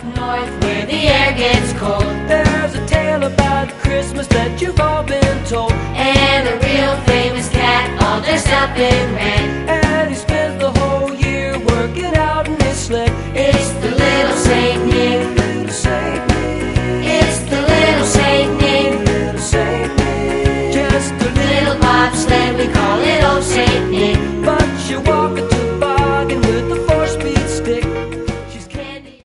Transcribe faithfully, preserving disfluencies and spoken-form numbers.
up north where the air gets cold. There's a tale about Christmas that you've all been told, And a real famous cat all dressed up in red. and he spends the whole year working out in his sled. It's the little Saint